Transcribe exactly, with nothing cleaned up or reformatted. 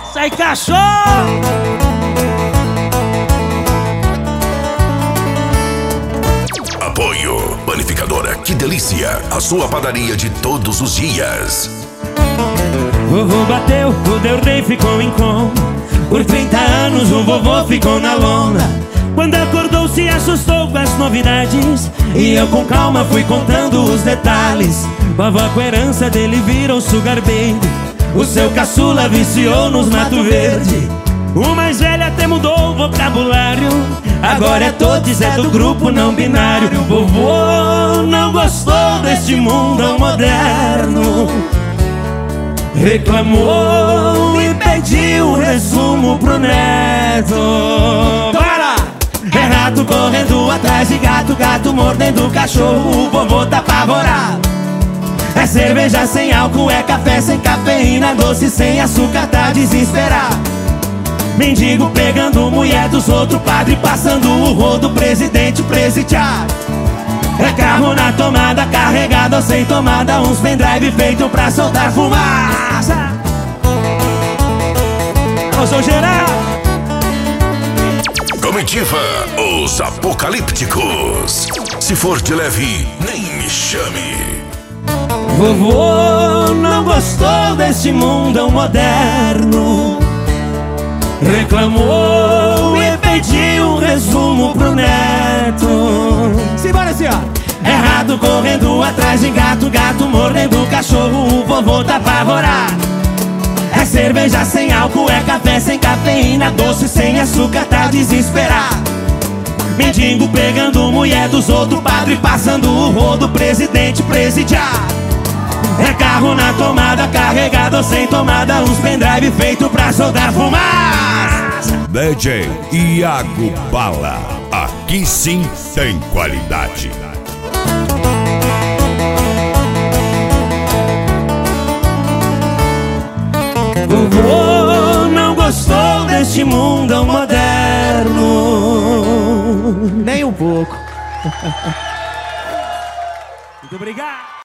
Sai, cachorro! Apoio Panificadora Que Delícia, a sua padaria de todos os dias. Vovô bateu, o Del Rey ficou em coma. Por trinta anos o vovô ficou na lona. Quando acordou se assustou com as novidades, e eu com calma fui contando os detalhes. Vovó com a herança dele virou sugar baby. O seu caçula viciou nos Mato Verde. O mais velho até mudou o vocabulário, agora é todos é do grupo não binário. Vovô não gostou deste mundo moderno, reclamou e pediu um resumo pro neto. Para! É rato correndo atrás de gato, gato mordendo cachorro, o vovô tá apavorado. É cerveja sem álcool, é café sem cafeína, doce sem açúcar, tá desesperado. Mendigo pegando mulher dos outros, padre passando o rodo, presidente presidiário. É carro na tomada, carregado ou sem tomada, uns pendrive feito pra soltar fumaça. Eu sou geral. Comitiva Os Apocalípticos. Se for de leve, nem me chame. Vovô não gostou deste mundo moderno, reclamou e pediu um resumo pro neto. Simbora assim, ó. É rato correndo atrás de gato, gato mordendo cachorro, o vovô tá apavorado. É cerveja sem álcool, é café sem cafeína, doce sem açúcar, tá desesperado. Mendigo pegando mulher dos outros, padre passando o rodo, presidente presidiário. É carro na tomada, carregado ou sem tomada, uns pendrive feito pra soltar fumaça. D J Iago Bala, aqui sim tem qualidade. Vovô não gostou deste mundo moderno, Nem um pouco. muito obrigado.